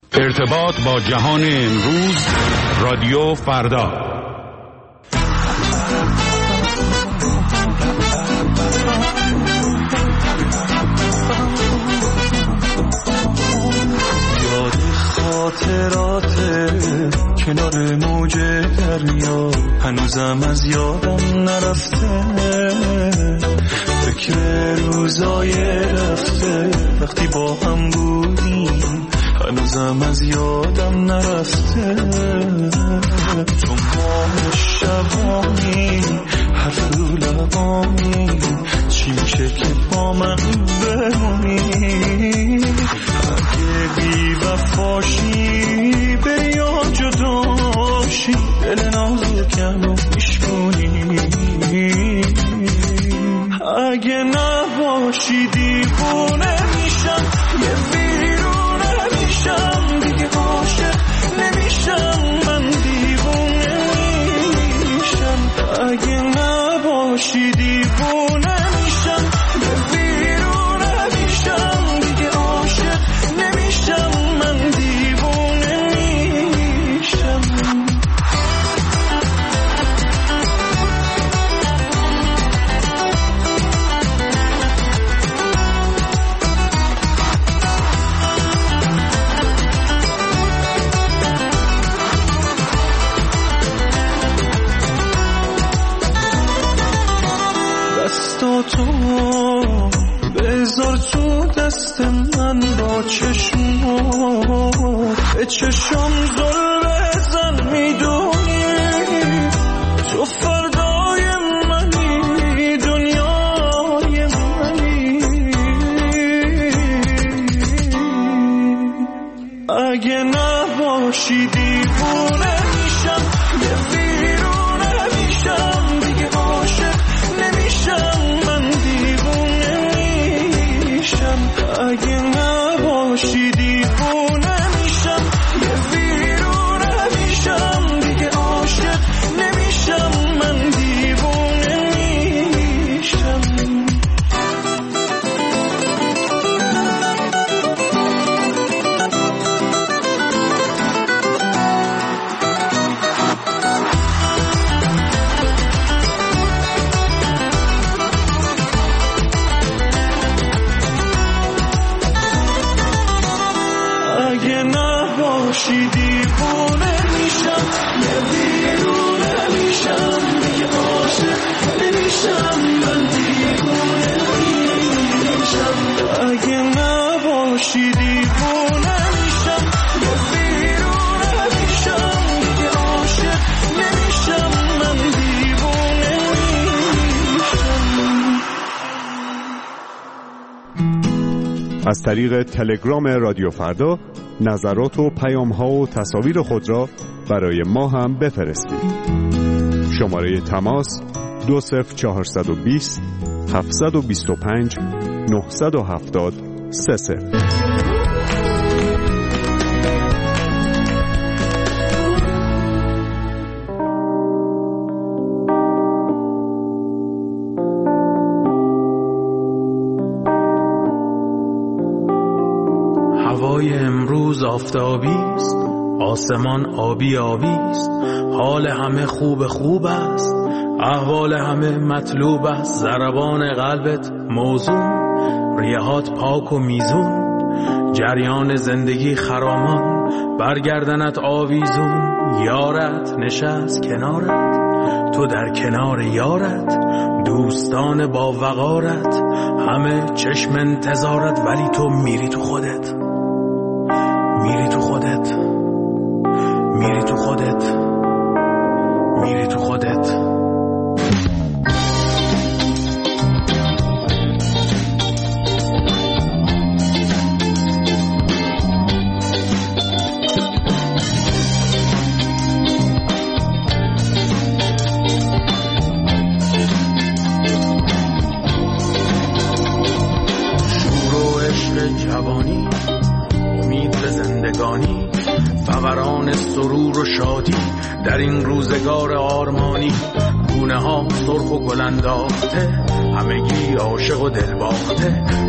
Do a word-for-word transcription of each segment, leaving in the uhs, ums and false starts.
ارتباط با جهان امروز، رادیو فردا. یاد خاطرات کنار موج دریا هنوزم از یادم نرفته، فکر روزای رفته وقتی با هم بودیم هنوزم از یادم نرفته. تو ماه شبانی حرف رو لبانی چی میشه که با من بمونی؟ اگه بی وفاشی بری یا جداشی دل نازکم رو میشکنی، اگه نباشی دیوونه میشم، یه بیرونه میشم، دیگه عاشق نمیشم، من دیوونه میشم. اگه نباشی دیوونه میشم، یه بیرونه میشم، دیگه عاشق نمیشم، من دیوونه میشم. دستاتو بذار تو دست من، با چشمات به چشم زل بزن، میدونی تو فردای منی، دنیای منی. اگه نباشی دیوونه میشم، یه بیرونه میشم، دیگه عاشق نمیشم، من دیوونه میشم. اگه نباشی دیوونه میشم، یه بیرونه میشم، دیگه عاشق نمیشم، من دیوونه میشم. اگه نباشی دیوونه میشم، یه بیرونه میشم، دیگه عاشق نمیشم، من دیوونه میشم. اگه نباشی دیوونه میشم، یه بیرونه میشم، دیگه عاشق نمیشم، من دیوونه میشم. از طریق تلگرام رادیو فردا نظرات و پیام‌ها و تصاویر خود را برای ما هم بفرستید. شماره تماس دو صفر چهارصد و بیست هفتصد و بیست و پنج نهصد و هفتاد سه صفر. هوای امروز آفتابی است، آسمان آبی آبی است، حال همه خوب خوب است، احوال همه مطلوب است، ضربان قلبت موزون، ریهات پاک و میزون، جریان زندگی خرامان، برگردنت آویزون، یارت نشست کنارت، تو در کنار یارت، دوستان با وقارت، همه چشم انتظارت، ولی تو میری تو خودت، میری تو خودت، میری تو خودت، میری تو خودت. جوانی، امید به زندگانی، فوران سرور و شادی در این روزگار آرمانی، گونه ها سرخ و گل انداخته، همگی عاشق و دل باخته،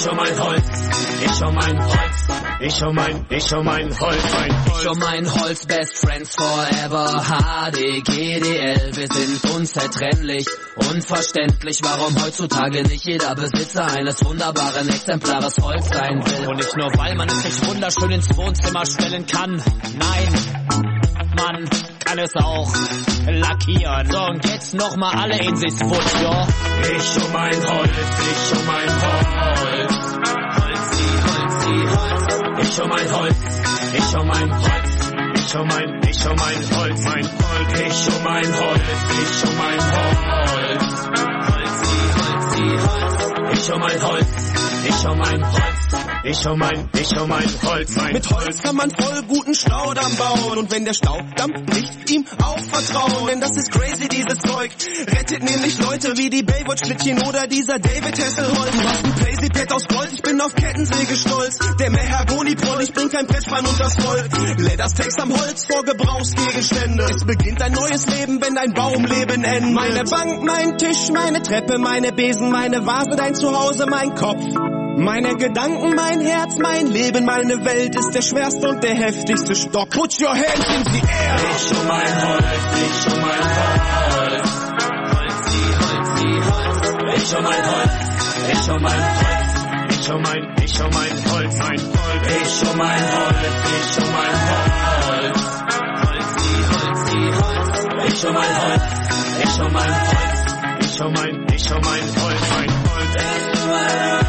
Ich um mein Holz, ich um mein Holz, ich um mein, ich um mein Holz, mein Holz. Ich um mein Holz, best friends forever, H D, G D L, wir sind unzertrennlich. Unverständlich, warum heutzutage nicht jeder Besitzer eines wunderbaren Exemplares Holz sein will. Und nicht nur, weil man es nicht wunderschön ins Wohnzimmer stellen kann. Nein, man kann es auch lackieren. So, und jetzt nochmal alle in sich Putz, ja. Ich um mein Holz, ich um mein Holz. Holzi, Holzi, Holz. Ich um mein Holz, ich um mein Holz. Ich um mein, ich um mein Holz, mein Holz. Ich um mein Holz, ich um mein Holz. Holzi, Holzi, Holz. Ich um mein Holz, ich um mein Holz. Ich um mein, ich um mein Holz, mein Mit Holz kann man voll guten Staudamm bauen. Und wenn der Staudamm nicht, ihm auch vertrauen. Denn das ist crazy, dieses Zeug. Rettet nämlich Leute wie die Baywatch-Schlittchen oder dieser David Hasselholt. Du hast ein Crazy-Pad aus Gold, ich bin auf Kettensäge stolz. Der Mahagoni-Proll, ich bring kein Pressspann unters Volk. Ledersteaks am Holz vor Gebrauchsgegenstände. Es beginnt ein neues Leben, wenn dein Baumleben endet. Meine Bank, mein Tisch, meine Treppe, meine Besen, meine Vase, dein Zuhause, mein Kopf. Meine Gedanken, mein Herz, mein Leben, meine Welt ist der schwerste und der heftigste Stock. Put your hands in the air. Ich um mein Holz, ich um mein Holz. Holzi, Holzi, Holz. Ich um mein Holz, ich um mein Holz. Ich um mein, ich um mein Holz, mein Holz. Ich um mein Holz, ich um mein Holz. Holzi, Holzi, Holz. Ich um mein Holz, ich um mein Holz. Ich um mein, ich um mein Holz, mein Holz. Ich um mein Holz.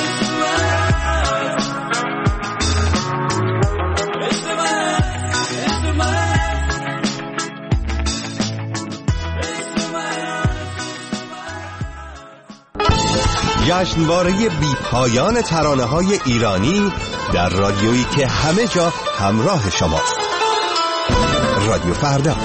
جشنواره بی پایان ترانه‌های ایرانی در رادیویی که همه جا همراه شماست. رادیو فردا.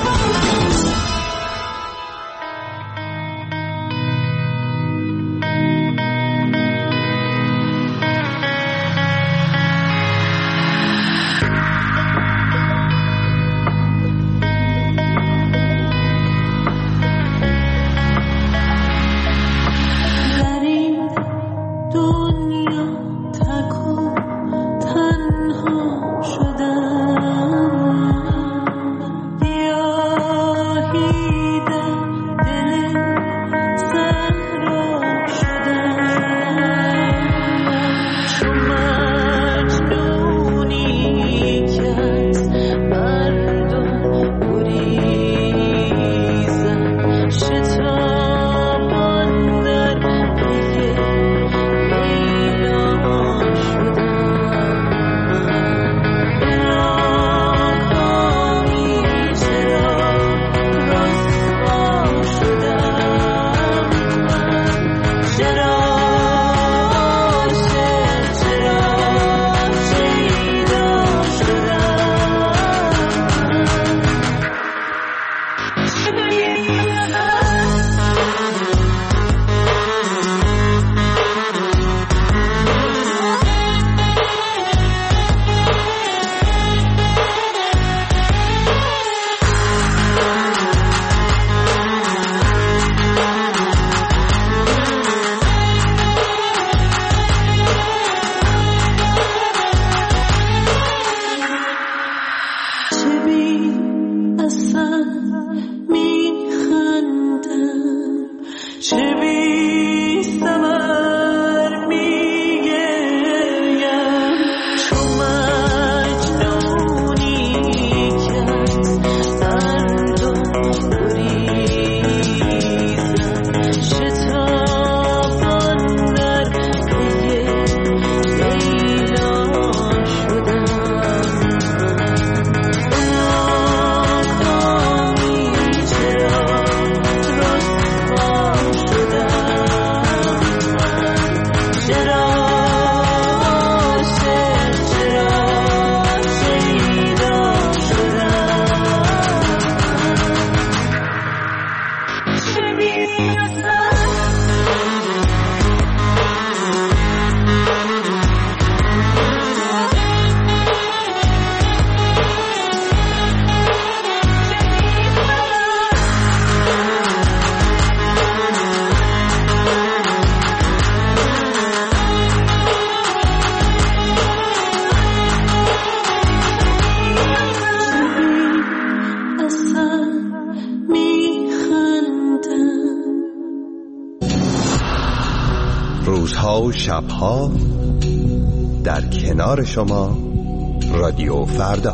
روزها و شبها در کنار شما رادیو فردا.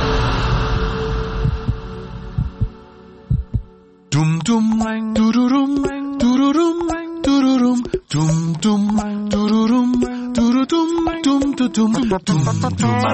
دوم دوم دوروروم دوروروم دوروروم دوم دوم دوروروم دوروروم دوم دوم دوم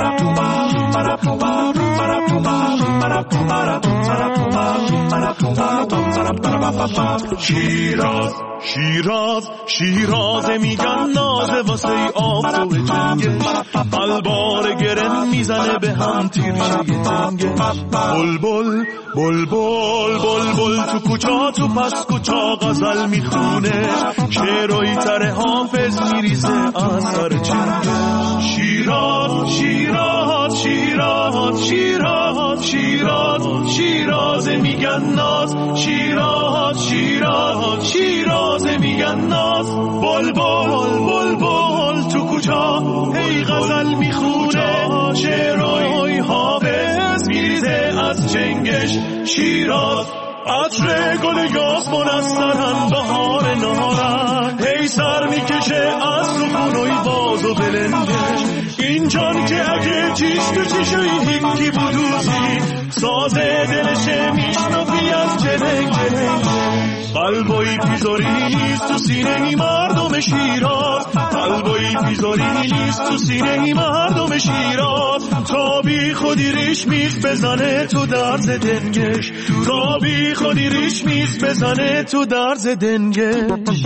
شیراز شیراز شیراز میگن نازه واسه آفتاب جنگش، قلبار گرن میزنه به هم تیرشه تنگش. بلبل بلبل بلبل تو کوچا تو پس کوچا غزل میخونه، شعرهای تر حافظ میریزه اثر چنگش. شیراز شیراز شیراز شیراز شیراز شیراز میگن ناز، شیراز شیراز شیراز میگن ناز. بلبل بلبل تو کوچا هی غزل میخونه، شعرهای حافظ میریزه از چنگش. شیراز عطر گل یاسمن از سرن بهار نارن، هی سر میکشه از تو خونوی باز و بلنگش. این جان که اگه چیش تو چیشوی هیکی بودوزی، سازه دلشه میشنفی از جلنگ جلنگ. قلبایی پیزاری نیست تو سینه ای مردم شیراز، قلبایی پیزاری نیست تو سینه ای مردم شیراز. تا بی خودی ریش میز بزنه تو درز دنگش، تا بی خودی ریش میز بزنه تو درز دنگش.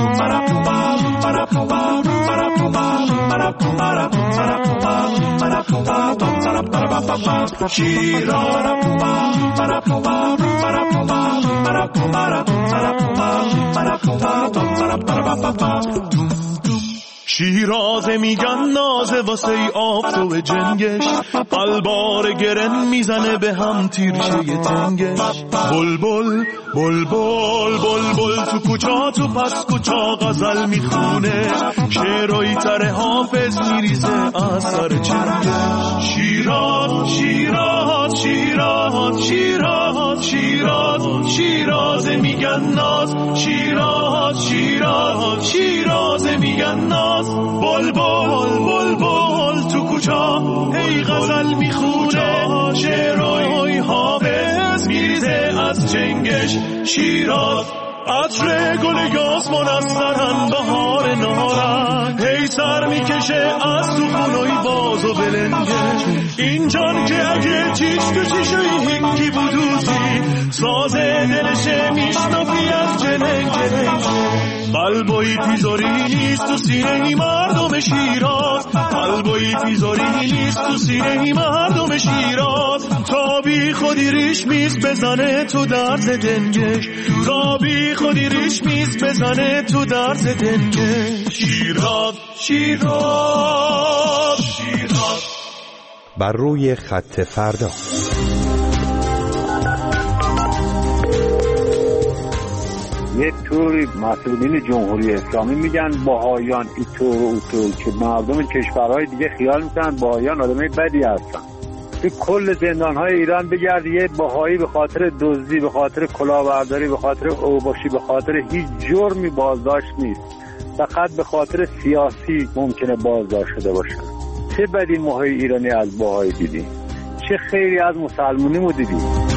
شیراز میگن نازه واسه آفتاب جنگش، قلبار گرن میزنه به هم تیرشه تنگش. بلبل بلبل بلبل تو کوچا تو پس کوچا غزل میخونه، شعرهای تر حافظ میریزه اثر چنگش. شیراز شیراز شیراز شیراز شیراز شیراز میگن ناز، شیراز شیراز شیراز میگن ناز. بلبل بلبل تو کوچا هی غزل میخونه، شعرهای حافظ میریزه از چنگش. شیراز عطر گل یاسمن از سرن بهار نارن، هی سر میکشه از تو خونوی باز و بلنگش. این جان که اگه چیش تو چیشوی هیکی بودوزی، سازه دلشه میشنفی از جلنگ جلنگ. قلبایی پیزاری نیست تو سینه ای مردم شیراز، قلبایی پیزاری نیست تو سینه ای مردم شیراز. تا بی خودی ریش میز بزنه تو درز دنگش، تا بی خودی ریش میز بزنه تو درز دنگش. شیراز شیراز شیراز. بر روی خط فردا. یک طوری مسئولین جمهوری اسلامی میگن بهایان ایطور و اوطور، که مردم کشورهای دیگه خیال میکنن بهایان آدمای بدی هستن. تو کل زندانهای ایران بگرد یه بهایی به خاطر دزدی، به خاطر کلاهبرداری، به خاطر اوباشی، به خاطر هیچ جرمی بازداشت نیست، فقط به خاطر سیاسی ممکنه بازداشت شده باشه. چه بدی ماهای ایرانی از بهایی دیدی، چه خیری از مسلمونی مو دیدی.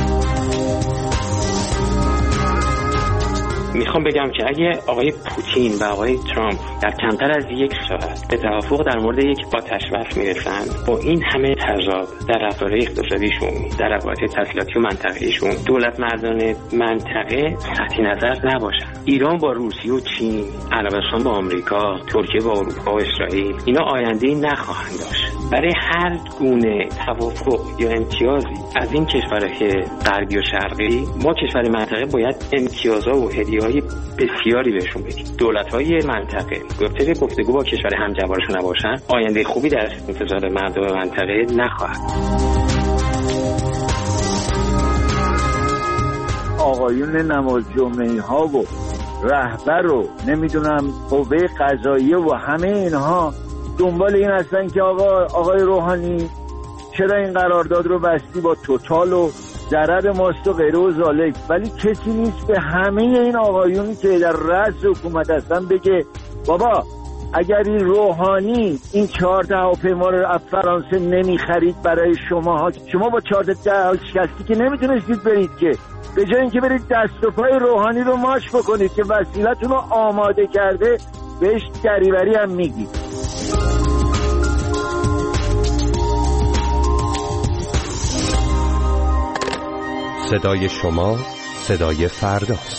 میخوام بگم که اگه آقای پوتین و آقای ترامپ در کمتر از یک ساعت به توافق در مورد یک آتش بس میرسن، با این همه تضاد در رفتارهای اقتصادیشون، در روابط تسلیحاتی و منطقه‌ایشون، دولت مردان منطقه سطحی نظر نباشن. ایران با روسیه و چین، عربستان با آمریکا، ترکیه با اروپا و اسرائیل، اینا آینده‌ای نخواهند داشت. برای هر گونه توافق یا امتیازی از این کشورهای غربی و شرقی، ما کشور منطقه باید امتیازها و هدیه‌های بسیاری بهشون بدیم. دولت‌های منطقه گفته گفتگو با کشور همجوارشون نباشن، آینده خوبی در انتظار مردم منطقه نخواهد. آقایون نماز جمعه ها و رهبر و نمیدونم قوه قضاییه و همه اینها دنبال این هستن که آقا آقای روحانی چرا این قرارداد رو بستی با توتال و ضرر ماست و غیره و ذالک، ولی کسی نیست به همه این آقایونی که در رأس حکومت هستن بگه بابا اگر این روحانی این چهارده هواپیما رو از فرانسه نمیخرید برای شما، شما با چهارده شکستی که نمیتونستید برید، که به جای اینکه برید دست و پای روحانی رو ماچ بکنید که وسیلتون رو آماده کرده، بهش دریوری هم میگید. صدای شما صدای فرداست.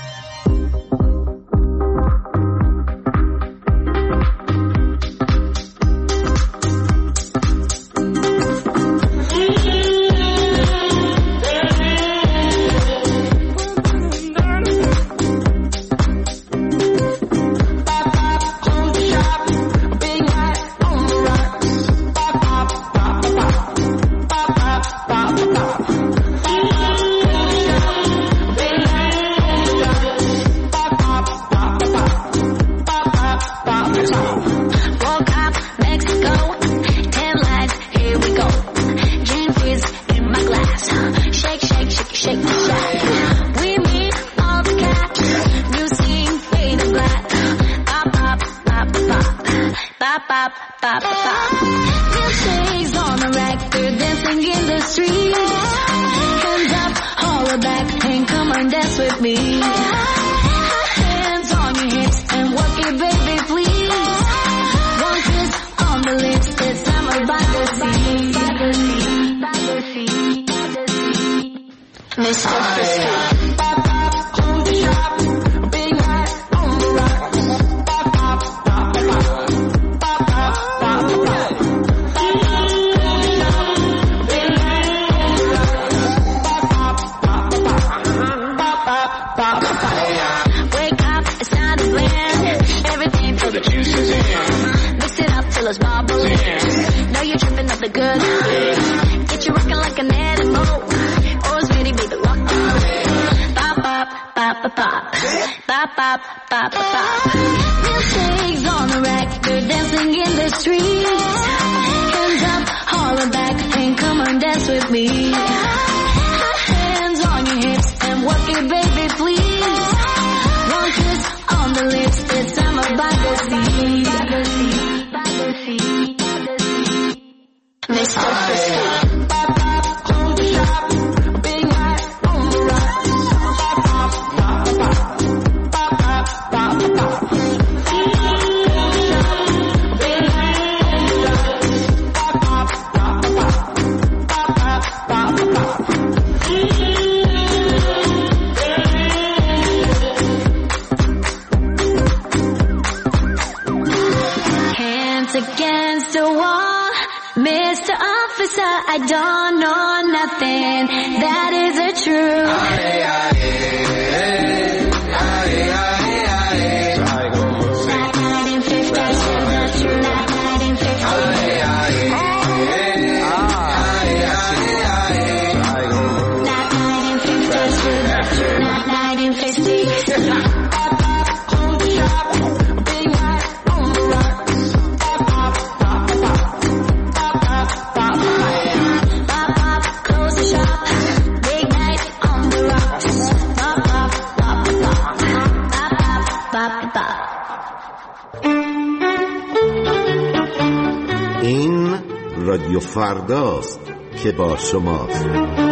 این رادیو فرداست که با شماست.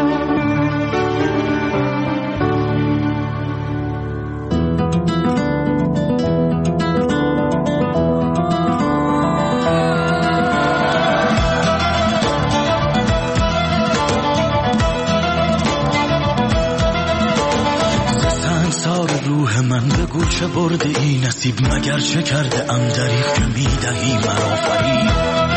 چه برده ای نصیب مگر چه کرده ام دریغ که میدهی مرا فریب.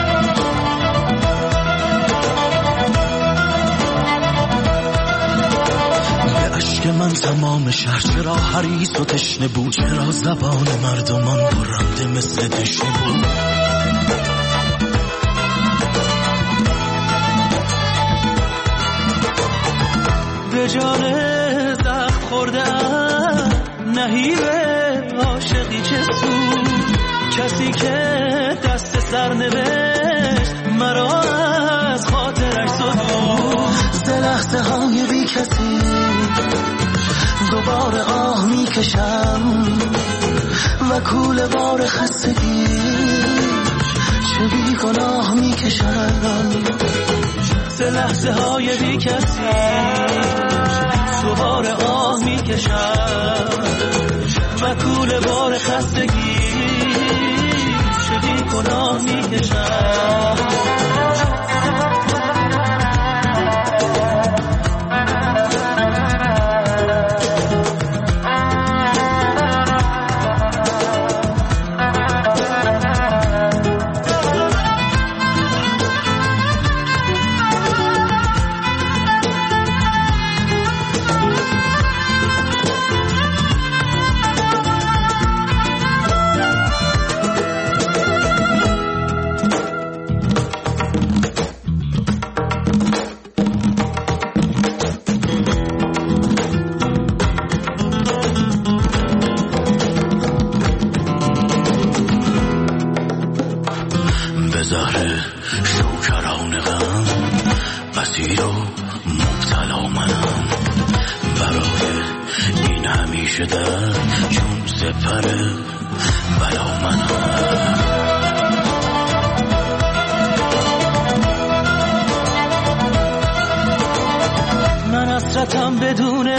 به اشک من تمام شهر چرا حریص و تشنه بود، چرا زبان مردمان برنده مثل دشنه بود. به جان زخم خورده ام نهیبه عاشقی چه سود، کسی که دست سر نوشت مرا از خاطرش سدود. ز لحظه های بی کسی دوباره آه می کشم، و کول بار خستگی چه بی گناه می کشم ز لحظه های بی کسی دوباره آه می کشم و کول بار خستگی چه بی گناه می کشم. حسرتم بدونش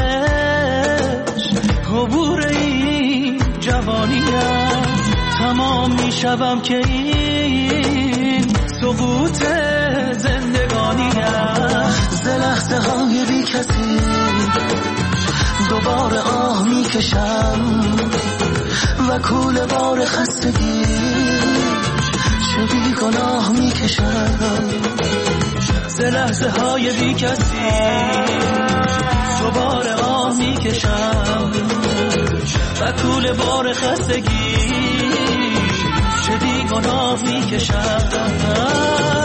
عبور این جوانی است تمام میشوم که این سقوط زندگانی است ز لحظه های بی کسی دوباره آه میکشم و کول بار خستگی چه بی گناه میکشم ز لحظه های بی کسی دوباره آه میکشم و کول بار خستگی چه بی گناه میکشم.